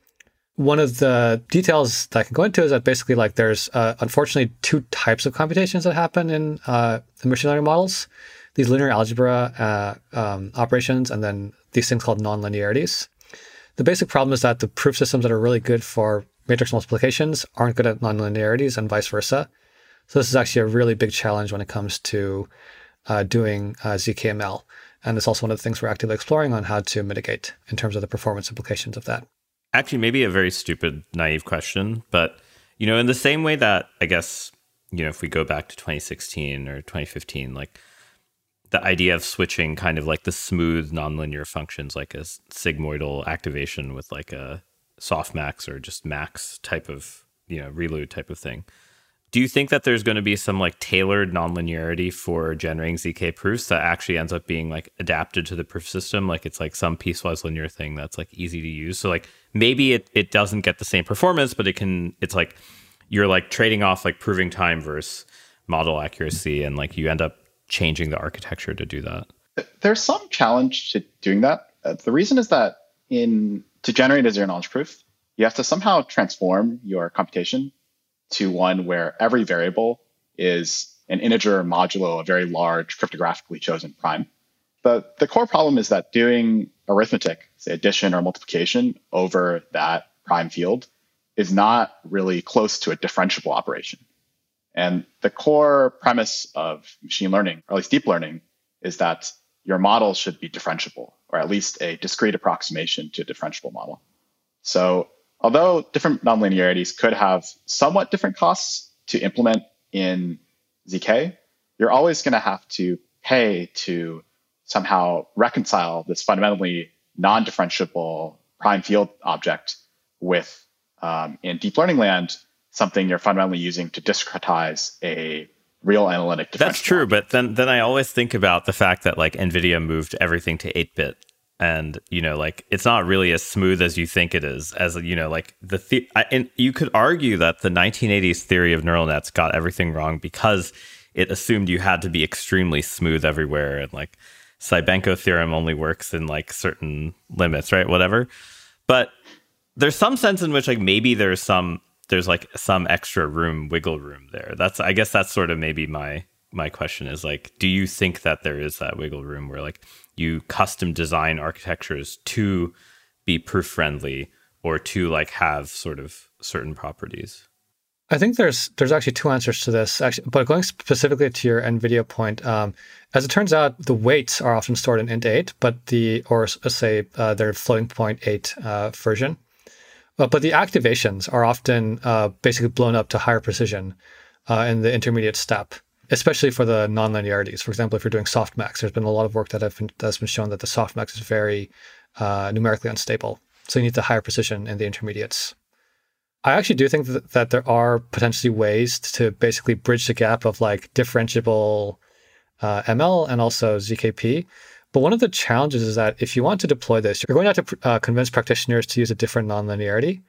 One of the details that I can go into is that basically, like, there's uh, unfortunately two types of computations that happen in uh, the machine learning models: these linear algebra uh, um, operations, and then these things called nonlinearities. The basic problem is that the proof systems that are really good for matrix multiplications aren't good at nonlinearities, and vice versa. So this is actually a really big challenge when it comes to uh, doing uh, Z K M L. And it's also one of the things we're actively exploring on how to mitigate in terms of the performance implications of that. Actually, maybe a very stupid, naive question, but, you know, in the same way that, I guess, you know, if we go back to twenty sixteen or twenty fifteen, like the idea of switching kind of like the smooth nonlinear functions, like a sigmoidal activation with like a softmax or just max type of, you know, ReLU type of thing. Do you think that there's going to be some like tailored nonlinearity for generating Z K proofs that actually ends up being like adapted to the proof system? Like it's like some piecewise linear thing that's like easy to use. So like maybe it, it doesn't get the same performance, but it can, it's like you're like trading off like proving time versus model accuracy. And like you end up changing the architecture to do that. There's some challenge to doing that. Uh, the reason is that in to generate a zero knowledge proof, you have to somehow transform your computation to one where every variable is an integer modulo a very large cryptographically chosen prime. But the core problem is that doing arithmetic, say addition or multiplication over that prime field, is not really close to a differentiable operation. And the core premise of machine learning, or at least deep learning, is that your model should be differentiable, or at least a discrete approximation to a differentiable model. So although different nonlinearities could have somewhat different costs to implement in Z K, you're always going to have to pay to somehow reconcile this fundamentally non-differentiable prime field object with, um, in deep learning land, something you're fundamentally using to discretize a real analytic differential. That's true, but then then I always think about the fact that like NVIDIA moved everything to eight bit. And, you know, like, it's not really as smooth as you think it is. As, you know, like, the, the I, and you could argue that the nineteen eighties theory of neural nets got everything wrong because it assumed you had to be extremely smooth everywhere. And, like, Cybenko theorem only works in, like, certain limits, right? Whatever. But there's some sense in which, like, maybe there's some, there's, like, some extra room, wiggle room there. That's, I guess that's sort of maybe my, my question is, like, do you think that there is that wiggle room where, like, you custom design architectures to be proof friendly or to like have sort of certain properties? I think there's there's actually two answers to this. Actually, but going specifically to your NVIDIA point, um, as it turns out, the weights are often stored in int eight, but the or say uh, their floating point eight uh, version. Uh, but the activations are often uh, basically blown up to higher precision uh, in the intermediate step, especially for the nonlinearities. For example, if you're doing softmax, there's been a lot of work that have been, that's been shown that the softmax is very uh, numerically unstable. So you need the higher precision in the intermediates. I actually do think that, that there are potentially ways to basically bridge the gap of like differentiable uh, M L and also Z K P. But one of the challenges is that if you want to deploy this, you're going to have to uh, convince practitioners to use a different nonlinearity.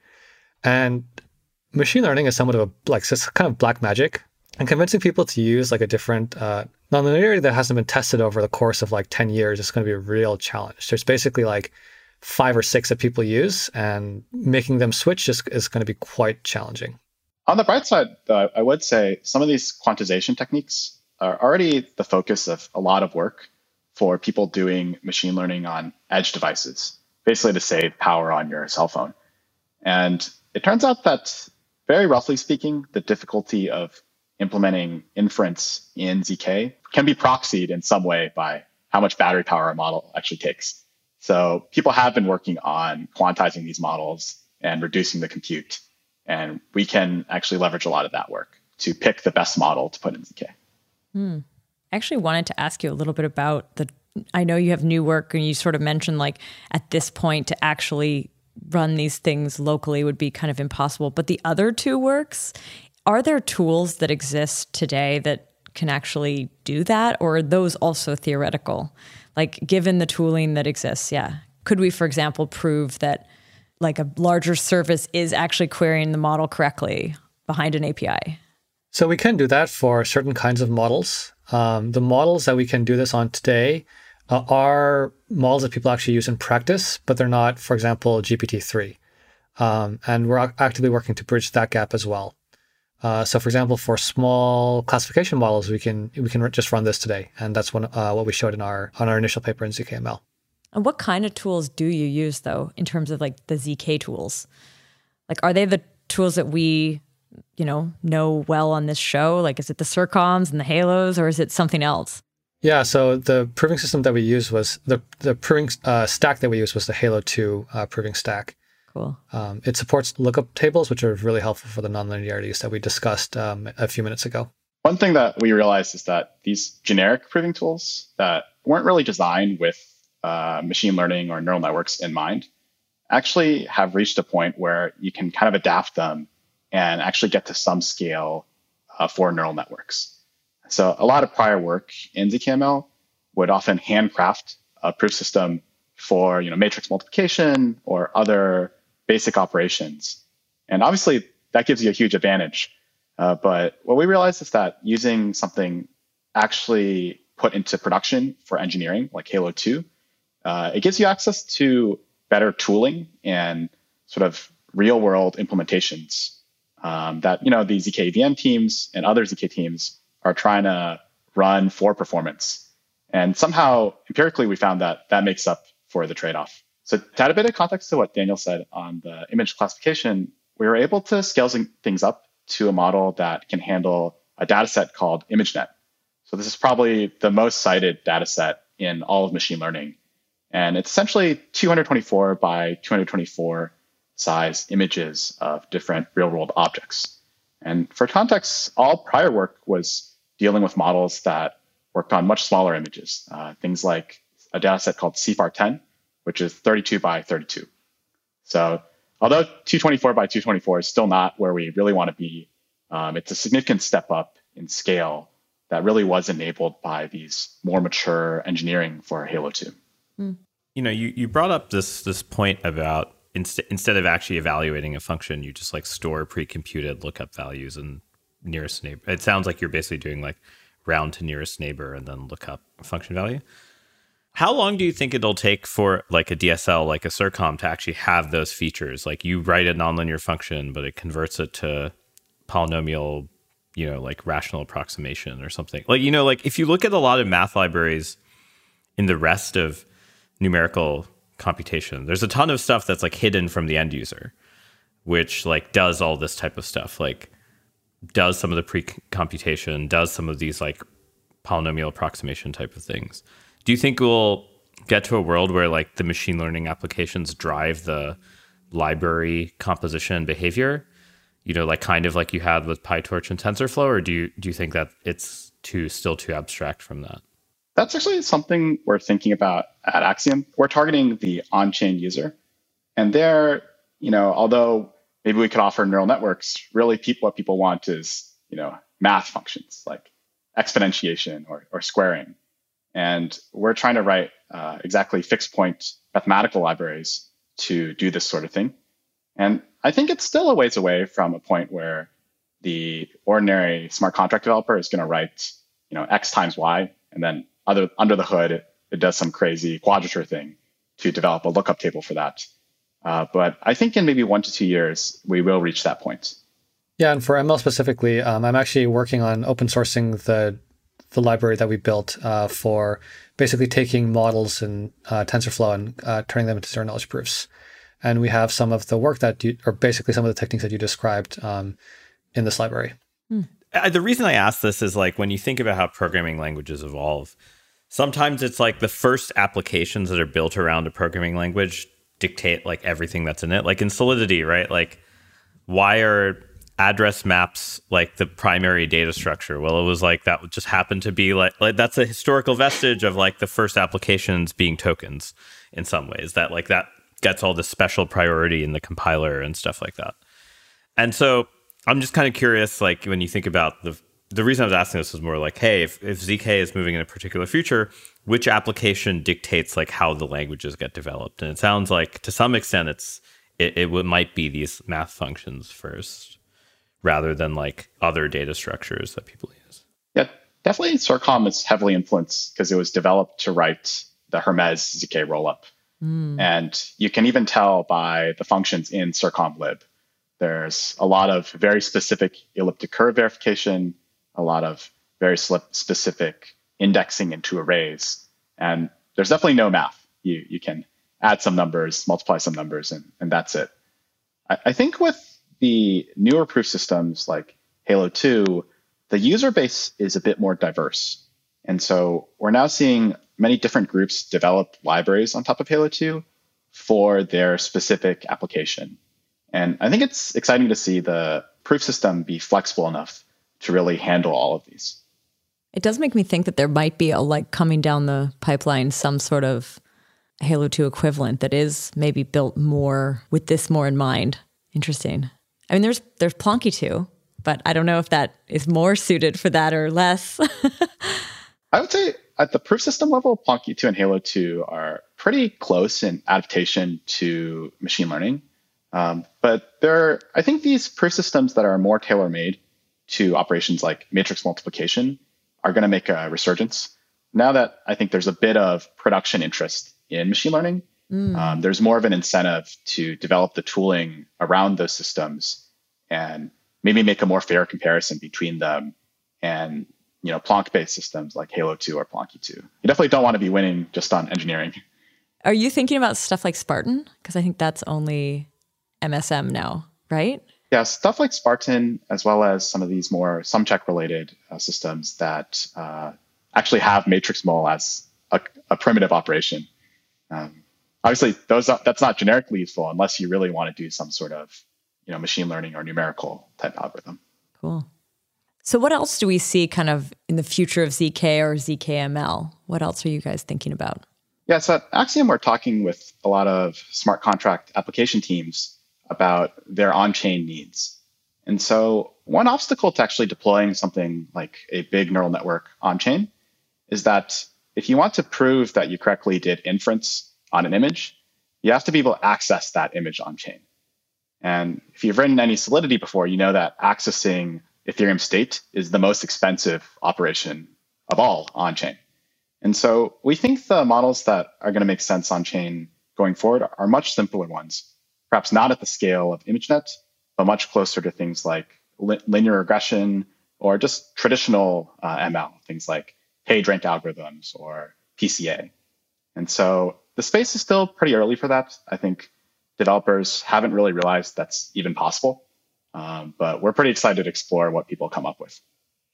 And machine learning is somewhat of a like it's kind of black magic. And convincing people to use like a different uh, nonlinearity that hasn't been tested over the course of like ten years is going to be a real challenge. There's basically like five or six that people use, and making them switch is, is going to be quite challenging. On the bright side, though, I would say some of these quantization techniques are already the focus of a lot of work for people doing machine learning on edge devices, basically to save power on your cell phone. And it turns out that, very roughly speaking, the difficulty of implementing inference in Z K can be proxied in some way by how much battery power a model actually takes. So people have been working on quantizing these models and reducing the compute. And we can actually leverage a lot of that work to pick the best model to put in Z K. Hmm. I actually wanted to ask you a little bit about the, I know you have new work and you sort of mentioned like at this point to actually run these things locally would be kind of impossible. But the other two works, are there tools that exist today that can actually do that? Or are those also theoretical? Like given the tooling that exists, yeah. Could we, for example, prove that like a larger service is actually querying the model correctly behind an A P I? So we can do that for certain kinds of models. Um, the models that we can do this on today uh, are models that people actually use in practice, but they're not, for example, G P T three. Um, and we're ac- actively working to bridge that gap as well. Uh, so, for example, for small classification models, we can we can just run this today, and that's one, uh, what we showed in our on our initial paper in Z K M L. And what kind of tools do you use, though, in terms of like the Z K tools? Like, are they the tools that we, you know, know well on this show? Like, is it the CIRCOMs and the Halos, or is it something else? Yeah, so the proving system that we used was, the, the proving uh, stack that we used was the Halo two uh, proving stack. Cool. Um, it supports lookup tables, which are really helpful for the nonlinearities that we discussed um, a few minutes ago. One thing that we realized is that these generic proving tools that weren't really designed with uh, machine learning or neural networks in mind actually have reached a point where you can kind of adapt them and actually get to some scale uh, for neural networks. So a lot of prior work in Z K M L would often handcraft a proof system for, you know, matrix multiplication or other basic operations. And obviously that gives you a huge advantage. Uh, but what we realized is that using something actually put into production for engineering, like Halo two, uh, it gives you access to better tooling and sort of real world implementations um, that, you know, the Z K V M teams and other Z K teams are trying to run for performance. And somehow empirically, we found that that makes up for the trade-off. So to add a bit of context to what Daniel said on the image classification, we were able to scale things up to a model that can handle a data set called ImageNet. So this is probably the most cited data set in all of machine learning. And it's essentially two hundred twenty-four by two hundred twenty-four size images of different real-world objects. And for context, all prior work was dealing with models that worked on much smaller images, uh, things like a data set called C F A R ten, which is thirty-two by thirty-two. So although two twenty-four by two twenty-four is still not where we really want to be, um, it's a significant step up in scale that really was enabled by these more mature engineering for Halo two. Mm. You know, you, you brought up this this point about inst- instead of actually evaluating a function, you just like store pre-computed lookup values and nearest neighbor. It sounds like you're basically doing like round to nearest neighbor and then look up a function value. How long do you think it'll take for like a D S L, like a CIRCOM, to actually have those features? Like you write a nonlinear function, but it converts it to polynomial, you know, like rational approximation or something. Like, you know, like if you look at a lot of math libraries in the rest of numerical computation, there's a ton of stuff that's like hidden from the end user, which like does all this type of stuff, like does some of the pre-computation, does some of these like polynomial approximation type of things. Do you think we'll get to a world where like the machine learning applications drive the library composition and behavior, you know, like kind of like you had with PyTorch and TensorFlow, or do you do you think that it's too still too abstract from that? That's actually something we're thinking about at Axiom. We're targeting the on-chain user. And there, you know, although maybe we could offer neural networks, really people, what people want is, you know, math functions like exponentiation or, or squaring. And we're trying to write uh, exactly fixed point mathematical libraries to do this sort of thing. And I think it's still a ways away from a point where the ordinary smart contract developer is going to write, you know, X times Y, and then other, under the hood, it, it does some crazy quadrature thing to develop a lookup table for that. Uh, but I think in maybe one to two years, we will reach that point. Yeah, and for M L specifically, um, I'm actually working on open sourcing the the library that we built uh, for basically taking models in uh, TensorFlow and uh, turning them into zero knowledge proofs. And we have some of the work that you, or basically some of the techniques that you described um, in this library. Hmm. The reason I ask this is like when you think about how programming languages evolve, sometimes it's like the first applications that are built around a programming language dictate like everything that's in it. Like in Solidity, right? Like why are address maps like the primary data structure? Well, it was like that just happened to be like, like that's a historical vestige of like the first applications being tokens in some ways, that like that gets all the special priority in the compiler and stuff like that. And so I'm just kind of curious, like when you think about the the reason I was asking this was more like, hey, if, if Z K is moving in a particular future, which application dictates like how the languages get developed? And it sounds like to some extent it's it, it would, might be these math functions first, rather than like other data structures that people use. Yeah, definitely CIRCOM is heavily influenced because it was developed to write the Hermes Z K rollup. Mm. And you can even tell by the functions in CIRCOM-lib. There's a lot of very specific elliptic curve verification, a lot of very specific indexing into arrays. And there's definitely no math. You you can add some numbers, multiply some numbers, and, and that's it. I, I think with the newer proof systems like Halo two, the user base is a bit more diverse. And so we're now seeing many different groups develop libraries on top of Halo two for their specific application. And I think it's exciting to see the proof system be flexible enough to really handle all of these. It does make me think that there might be a like coming down the pipeline, some sort of Halo two equivalent that is maybe built more with this more in mind. Interesting. I mean, there's there's Plonky two, but I don't know if that is more suited for that or less. I would say at the proof system level, Plonky two and Halo two are pretty close in adaptation to machine learning. Um, but there are, I think these proof systems that are more tailor-made to operations like matrix multiplication are going to make a resurgence. Now that I think there's a bit of production interest in machine learning, mm. um, there's more of an incentive to develop the tooling around those systems and maybe make a more fair comparison between them and, you know, Plonk-based systems like Halo two or Plonky two. You definitely don't want to be winning just on engineering. Are you thinking about stuff like Spartan? Because I think that's only M S M now, right? Yeah, stuff like Spartan, as well as some of these more SumCheck related uh, systems that uh, actually have matrix mul as a, a primitive operation. Um, obviously, those are, that's not generically useful unless you really want to do some sort of, you know, machine learning or numerical type algorithm. Cool. So what else do we see kind of in the future of Z K or Z K M L? What else are you guys thinking about? Yeah, so at Axiom, we're talking with a lot of smart contract application teams about their on-chain needs. And so one obstacle to actually deploying something like a big neural network on-chain is that if you want to prove that you correctly did inference on an image, you have to be able to access that image on-chain. And if you've written any Solidity before, you know that accessing Ethereum state is the most expensive operation of all on-chain. And so we think the models that are going to make sense on-chain going forward are much simpler ones. Perhaps not at the scale of ImageNet, but much closer to things like li- linear regression or just traditional uh, M L, things like PageRank algorithms or P C A. And so the space is still pretty early for that. I think developers haven't really realized that's even possible, um, but we're pretty excited to explore what people come up with.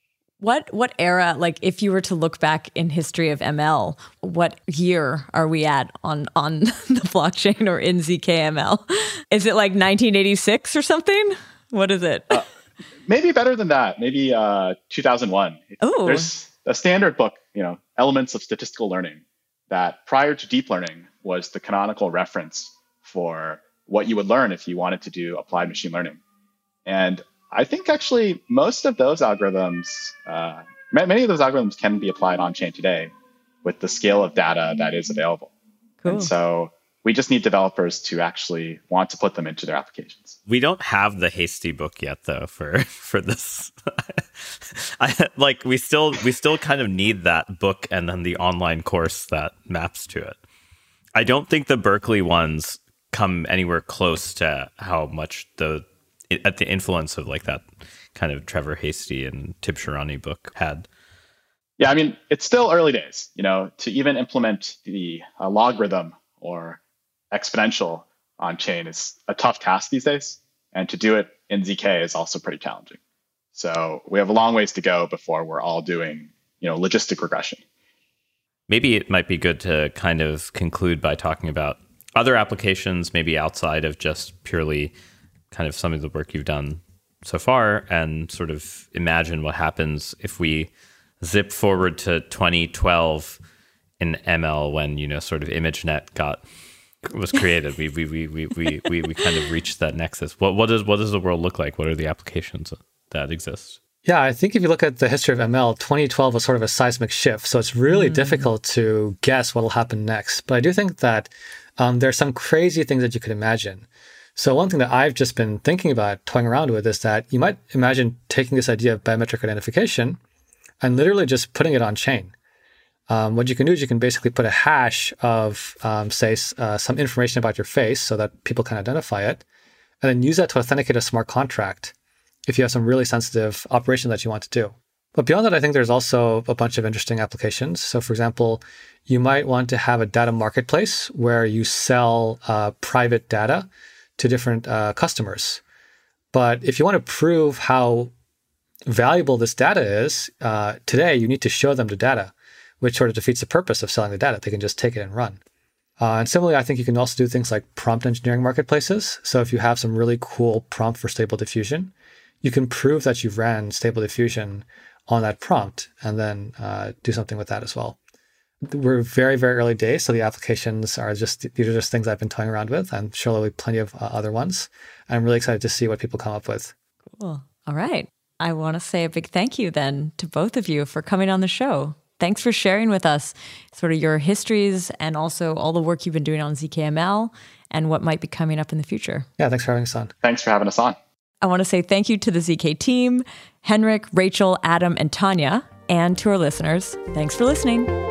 What what era, like if you were to look back in history of M L, what year are we at on, on the blockchain or in Z K M L? Is it like nineteen eighty-six or something? What is it? Uh, maybe better than that. Maybe uh, two thousand one. Ooh. There's a standard book, you know, Elements of Statistical Learning, that prior to deep learning was the canonical reference for what you would learn if you wanted to do applied machine learning. And I think actually most of those algorithms, uh, many of those algorithms can be applied on-chain today with the scale of data that is available. Cool. And so we just need developers to actually want to put them into their applications. We don't have the Hasty book yet, though, for for this. I, like we still we still kind of need that book and then the online course that maps to it. I don't think the Berkeley ones come anywhere close to how much the at the influence of like that kind of Trevor Hasty and Tib Shirani book had. Yeah, I mean, it's still early days, you know, to even implement the uh, logarithm or exponential on chain is a tough task these days. And to do it in Z K is also pretty challenging. So we have a long ways to go before we're all doing, you know, logistic regression. Maybe it might be good to kind of conclude by talking about other applications, maybe outside of just purely kind of some of the work you've done so far, and sort of imagine what happens if we zip forward to twenty twelve in M L when, you know, sort of ImageNet got was created. we, we, we, we, we, we, we kind of reached that nexus. What, what does, what does the world look like? What are the applications that exist? Yeah, I think if you look at the history of M L, twenty twelve was sort of a seismic shift. So it's really mm. difficult to guess what will happen next. But I do think that um, there are some crazy things that you could imagine. So one thing that I've just been thinking about, toying around with, is that you might imagine taking this idea of biometric identification and literally just putting it on chain. Um, what you can do is you can basically put a hash of, um, say, uh, some information about your face so that people can identify it, and then use that to authenticate a smart contract if you have some really sensitive operation that you want to do. But beyond that, I think there's also a bunch of interesting applications. So for example, you might want to have a data marketplace where you sell uh, private data to different uh, customers. But if you want to prove how valuable this data is, uh, today you need to show them the data, which sort of defeats the purpose of selling the data. They can just take it and run. Uh, and similarly, I think you can also do things like prompt engineering marketplaces. So if you have some really cool prompt for Stable Diffusion, you can prove that you've ran Stable Diffusion on that prompt and then uh, do something with that as well. We're very, very early days, so the applications are just, these are just things I've been toying around with. I'm sure there'll be plenty of uh, other ones. I'm really excited to see what people come up with. Cool. All right. I want to say a big thank you then to both of you for coming on the show. Thanks for sharing with us sort of your histories and also all the work you've been doing on Z K M L and what might be coming up in the future. Yeah, thanks for having us on. Thanks for having us on. I want to say thank you to the Z K team, Henrik, Rachel, Adam, and Tanya, and to our listeners. Thanks for listening.